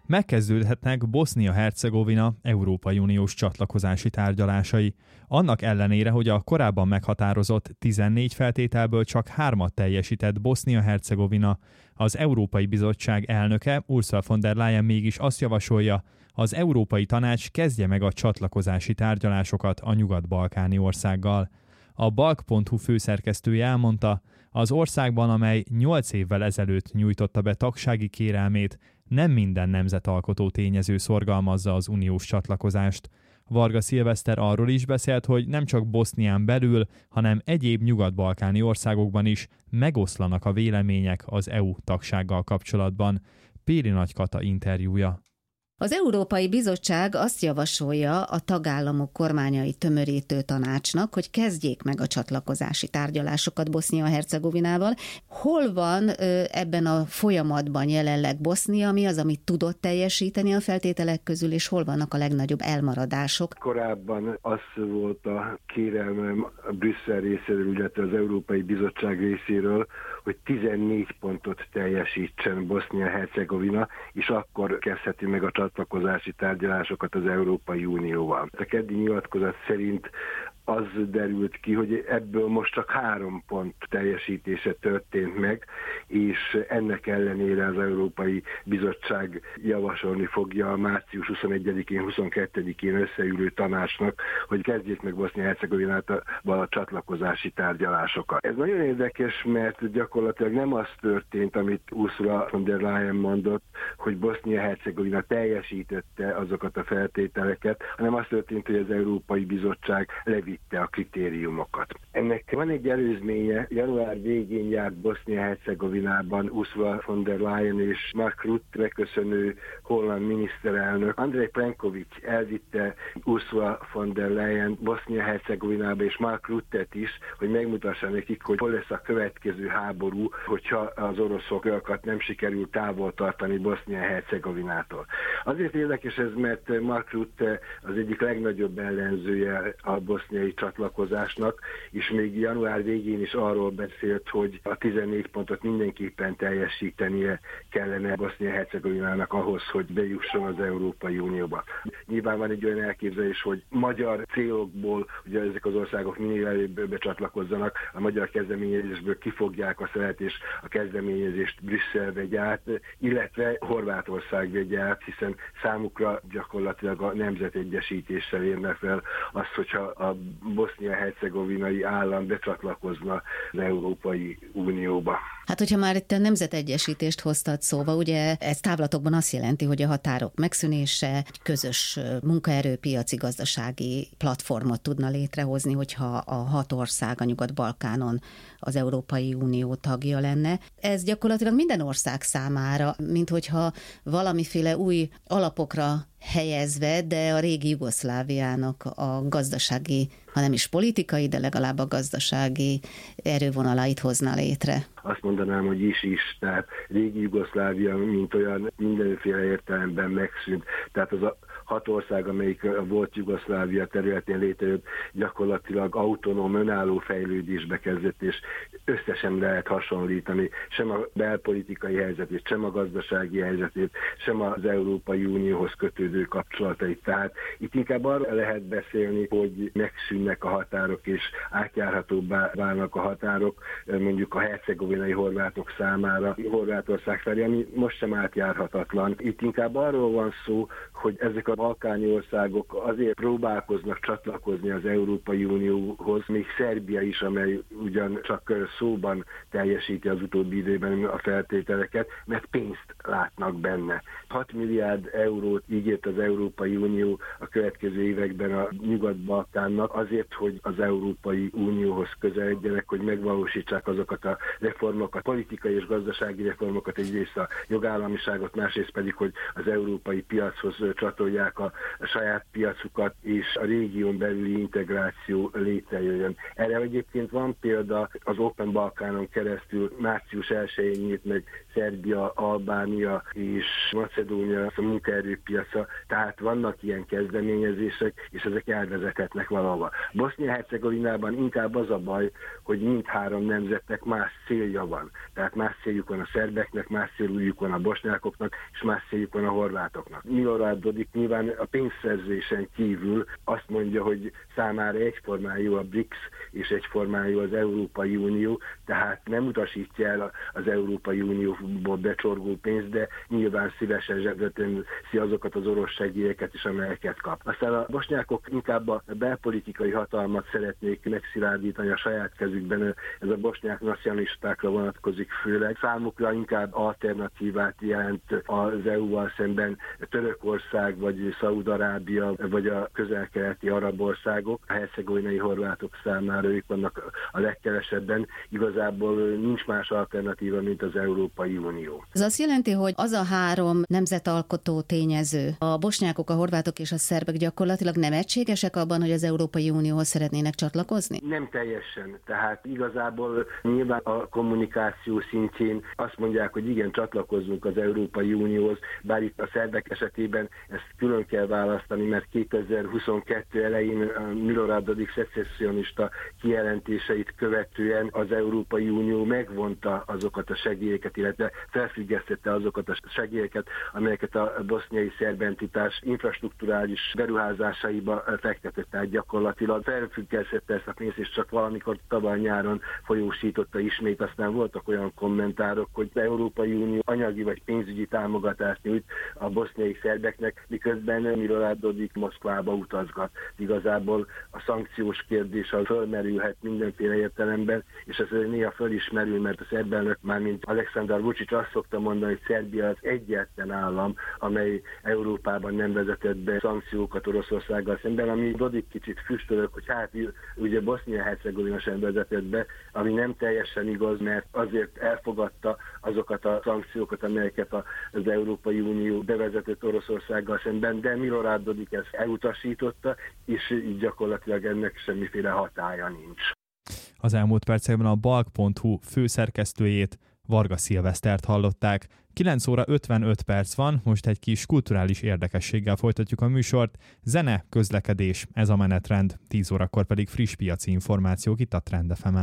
Megkezdődhetnek Bosznia-Hercegovina Európai Uniós csatlakozási tárgyalásai. Annak ellenére, hogy a korábban meghatározott 14 feltételből csak 3-at teljesített Bosznia-Hercegovina, az Európai Bizottság elnöke Ursula von der Leyen mégis azt javasolja, az Európai Tanács kezdje meg a csatlakozási tárgyalásokat a nyugat-balkáni országgal. A balk.hu főszerkesztője elmondta, az országban, amely 8 évvel ezelőtt nyújtotta be tagsági kérelmét, nem minden nemzetalkotó tényező szorgalmazza az uniós csatlakozást. Varga Szilveszter arról is beszélt, hogy nem csak Bosznián belül, hanem egyéb nyugat-balkáni országokban is megoszlanak a vélemények az EU tagsággal kapcsolatban. Péli Nagy Kata interjúja. Az Európai Bizottság azt javasolja a tagállamok kormányai tömörítő tanácsnak, hogy kezdjék meg a csatlakozási tárgyalásokat Bosznia-Hercegovinával. Hol van ebben a folyamatban jelenleg Bosznia, mi az, amit tudott teljesíteni a feltételek közül, és hol vannak a legnagyobb elmaradások? Korábban az volt a kérelmem a Brüsszel részéről, illetve az Európai Bizottság részéről, hogy 14 pontot teljesítsen Bosznia-Hercegovina, és akkor kezdheti meg a csatlakozási tárgyalásokat az Európai Unióval. A keddi nyilatkozat szerint az derült ki, hogy ebből most csak 3 pont teljesítése történt meg, és ennek ellenére az Európai Bizottság javasolni fogja a március 21-én, 22-én összeülő tanácsnak, hogy kezdjék meg Bosznia-Hercegovinával a csatlakozási tárgyalásokat. Ez nagyon érdekes, mert gyakorlatilag nem az történt, amit Ursula von der Leyen mondott, hogy Bosznia-Hercegovina teljesítette azokat a feltételeket, hanem az történt, hogy az Európai Bizottság levitte a kritériumokat. Ennek van egy előzménye, január végén járt Bosznia-Hercegovinában Ursula von der Leyen és Mark Rutte megköszönő holland miniszterelnök. Andrej Plenković elvitte Ursula von der Leyen Bosznia-Hercegovinába és Mark Ruttet is, hogy megmutassa nekik, hogy hol lesz a következő háború, hogyha az oroszokat nem sikerül távol tartani Bosznia-Hercegovinától. Azért érdekes ez, mert Mark Rutte az egyik legnagyobb ellenzője a boszniai csatlakozásnak, és még január végén is arról beszélt, hogy a 14 pontot mindenképpen teljesítenie kellene Bosznia-Hercegovinának ahhoz, hogy bejusson az Európai Unióba. Nyilván van egy olyan elképzelés, hogy magyar célokból, ugye ezek az országok minél előbb becsatlakozzanak, a magyar kezdeményezésből kifogják a szelet, és a kezdeményezést Brüsszel vegye át, illetve Horvátország vegye át, hiszen számukra gyakorlatilag a nemzetegyesítéssel érne fel azt, hogyha a bosznia-hercegovinai állam becsatlakozna az Európai Unióba. Hát, hogyha már itt a nemzetegyesítést hoztad szóba, ugye ez távlatokban azt jelenti, hogy a határok megszűnése, egy közös munkaerőpiaci gazdasági platformot tudna létrehozni, hogyha a 6 ország a Nyugat-Balkánon az Európai Unió tagja lenne. Ez gyakorlatilag minden ország számára, mint hogyha valamiféle új alapokra helyezve, de a régi Jugoszláviának a gazdasági, ha nem is politikai, de legalább a gazdasági erővonalait hozna létre. Azt mondanám, hogy is, tehát régi Jugoszlávia, mint olyan mindenféle értelemben megszűnt. Tehát az a 6 ország, amelyik volt Jugoszlávia területén létrejött, gyakorlatilag autonóm, önálló fejlődésbe kezdett, és összesen lehet hasonlítani sem a belpolitikai helyzetét, sem a gazdasági helyzetét, sem az Európai Unióhoz kötődő kapcsolatait. Tehát itt inkább arra lehet beszélni, hogy megszűnnek a határok, és átjárhatóbbá válnak a határok, mondjuk a hercegovinai horvátok számára, Horvátország felé, ami most sem átjárhatatlan. Itt inkább arról van szó, hogy ezek a balkáni országok azért próbálkoznak csatlakozni az Európai Unióhoz, még Szerbia is, amely ugyan csak szóban teljesíti az utóbbi időben a feltételeket, mert pénzt látnak benne. 6 milliárd eurót ígért az Európai Unió a következő években a Nyugat-Balkánnak azért, hogy az Európai Unióhoz közeledjenek, hogy megvalósítsák azokat a reformokat, politikai és gazdasági reformokat, egyrészt a jogállamiságot, másrészt pedig, hogy az európai piachoz csatolják a saját piacukat, és a régión belüli integráció létrejöjjön. Erre egyébként van példa, az Open Balkánon keresztül március 1-én nyílt meg Szerbia, Albánia és Macedónia a munkaerőpiaca, tehát vannak ilyen kezdeményezések, és ezek elvezethetnek valahova. Bosznia-Hercegovinában inkább az a baj, hogy mindhárom nemzetnek más célja van. Tehát más céljuk van a szerbeknek, más céljuk van a bosnyákoknak, és más céljuk van a horvátoknak. Milorad Dodik nyilván a pénzszerzésen kívül azt mondja, hogy számára egyformán jó a BRICS, és egyformán jó az Európai Unió, tehát nem utasítja el az Európai Unióból becsorgó pénzt, de nyilván szívesen zsebre teszi azokat az orosz segélyeket is, amelyeket kap. Aztán a bosnyákok inkább a belpolitikai hatalmat szeretnék megszilárdítani a saját kezükben, ez a bosnyák nacionalistákra vonatkozik főleg. Számukra inkább alternatívát jelent az EU-val szemben Törökország, vagy Szaúd-Arábia, vagy a közel-keleti arab országok. A hercegovinai horvátok számára ők vannak a legkevesebben. Igazából nincs más alternatíva, mint az Európai Unió. Ez azt jelenti, hogy az a három nemzetalkotó tényező, a bosnyákok, a horvátok és a szerbek gyakorlatilag nem egységesek abban, hogy az Európai Unióhoz szeretnének csatlakozni? Nem teljesen. Tehát igazából nyilván a kommunikáció szintjén azt mondják, hogy igen, csatlakozzunk az Európai Unióhoz, bár itt a szerbek esetében ezt külön kell választani, mert 2022 elején Milorad Dodik szecessionista kijelentéseit követően az Európai Unió megvonta azokat a segélyeket, illetve felfüggesztette azokat a segélyeket, amelyeket a boszniai szerb entitás infrastrukturális beruházásaiba fektetett, tehát gyakorlatilag felfüggesztette ezt a pénzt, és csak valamikor tavaly nyáron folyósította ismét. Aztán voltak olyan kommentárok, hogy az Európai Unió anyagi vagy pénzügyi támogatást nyújt a boszniai szerbeknek, miközben Milorad Dodik Moszkvába utazgat. Igazából a szankciós kérdés az fölmerülhet mindenféle értelemben, és ez néha föl is merül, mert a szerb elnök, mármint Aleksandar Vučić azt szokta mondani, hogy Szerbia az egyetlen állam, amely Európában nem vezetett be szankciókat Oroszországgal szemben, ami Dodik kicsit füstölök, hogy hát ugye Bosznia-Hercegovina sem vezetett be, ami nem teljesen igaz, mert azért elfogadta azokat a szankciókat, amelyeket az Európai Unió bevezetett Oroszországgal szemben, de Milorad Dodik ezt elutasította, és így gyakorlatilag ennek semmiféle hatálya nincs. Az elmúlt percekben a balk.hu főszerkesztőjét, Varga Szilvesztert hallották. 9 óra 55 perc van, most egy kis kulturális érdekességgel folytatjuk a műsort. Zene, közlekedés, ez a menetrend, 10 órakor pedig friss piaci információk itt a Trend FM-en.